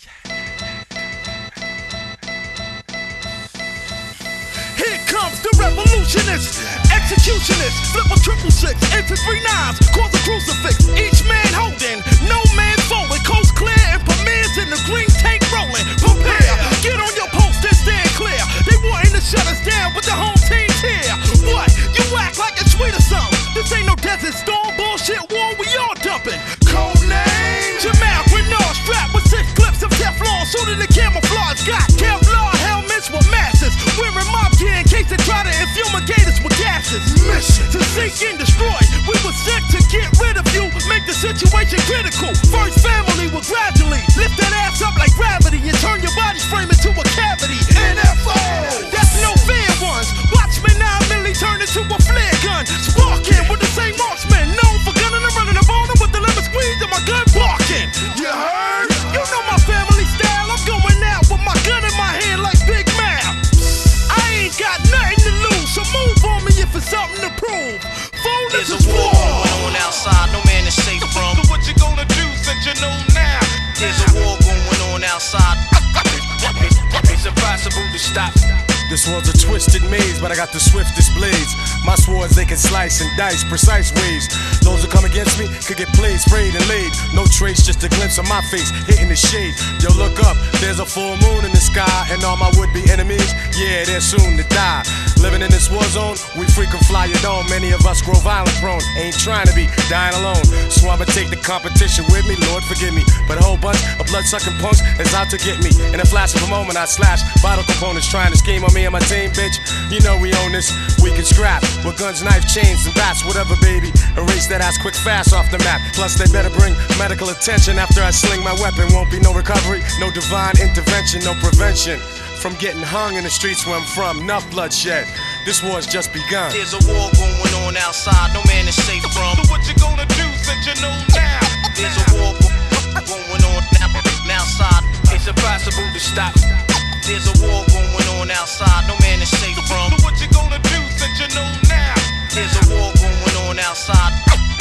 Here comes the revolutionist, executionist, flip a 666 into 3 9s, cause a crucifix. Each man holding, no man folding. Coast clear and premieres in the green tank rolling. Prepare, get on your post and stand clear. They wanting to shut us down, but the home team's here. What? You act like it's sweet or something. This ain't no desert storm bullshit war. We all dumping. Code name Jamal Renard, strapped with 6 clips of Teflon, suited to camouflage. Got Kevlar helmets with masses, wearing mob gear in case they try to infumigate us with gases. Mission to sink and destroy. We were sent to get rid of you, make the situation critical. First family will gradually lift that ass up like gravity and turn your body frame into a cavity. NFO, that's no fair ones. Watchmen 9 milli turn into a flare gun. Sparking with the same marksman, known for gunning and running up on them with the lemon squeeze and my gun barking. You heard? You know my family style. I'm going out with my gun in my hand like Big Mouth. I ain't got nothing to lose, so move on me if it's something to prove. There's a war going on outside, no man is safe from. So what you gonna do since you know now? There's a war going on outside. It's impossible to stop. This world's a twisted maze, but I got the swiftest blades. My swords, they can slice and dice precise ways. Those who come against me could get played, sprayed, and laid. No trace, just a glimpse of my face hitting the shade. Yo, look up, there's a full moon in the sky. And all my would-be enemies, yeah, they're soon to die. Living in this war zone, we frequent fly your dome. Many of us grow violent prone, ain't trying to be dying alone. So I'ma take the competition with me, Lord forgive me. But a whole bunch of blood-sucking punks is out to get me. In a flash of a moment, I slash vital components trying to scheme on me and my team, bitch. You know we own this, we can scrap with guns, knife, chains, and bats, whatever, baby. Erase that ass quick, fast off the map. Plus they better bring medical attention after I sling my weapon. Won't be no recovery, no divine intervention, no prevention from getting hung in the streets where I'm from. Enough bloodshed, this war's just begun. There's a war going on outside, no man is safe from. So what you gonna do since you know now? There's a war going on outside, it's impossible to stop. There's a war going on outside, no man is safe from. So what you gonna do since you know now? There's a war going on outside.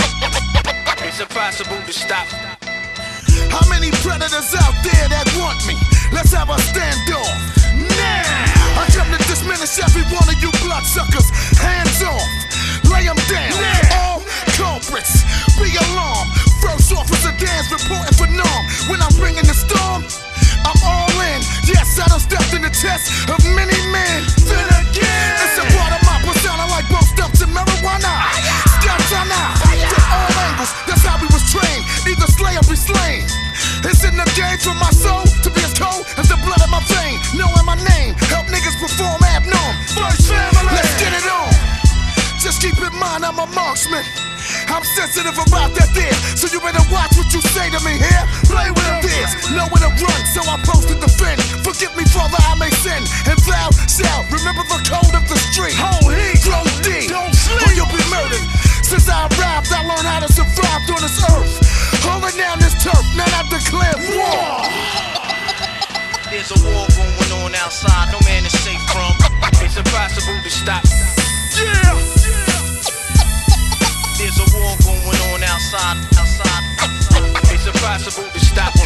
It's impossible to stop. How many predators out there that want me? Let's have a standoff now. I come to diminish every one of you bloodsuckers. Hands off, lay them down. All culprits, be alarmed. First officer Dan's reporting for norm. When I'm bringing the storm, I'm all in. Yes, I done stepped in the test of many men. Then again, it's a part of my persona like both stumps and marijuana. Stumps on out, from all angles. That's how we was trained. Either slay or be slain. It's in the game for my soul to be as cold as the blood in my vein. Knowing my name, help niggas perform abnorm. First family, let's get it on. Just keep in mind I'm a marksman. I'm sensitive about that there, so you better watch what you say to me here. Play with them this, know where to run, so I posted the defend. Forgive me, Father, I may sin, and thou shalt remember the code of the street. Hold heat, throw D, don't sleep, or you'll be murdered. Since I arrived, I learned how to survive on this earth. Holding down this turf, now I declare war. There's a war going on outside, no man is safe from. It's impossible to stop. Yeah. There's a war going on outside. It's impossible to stop.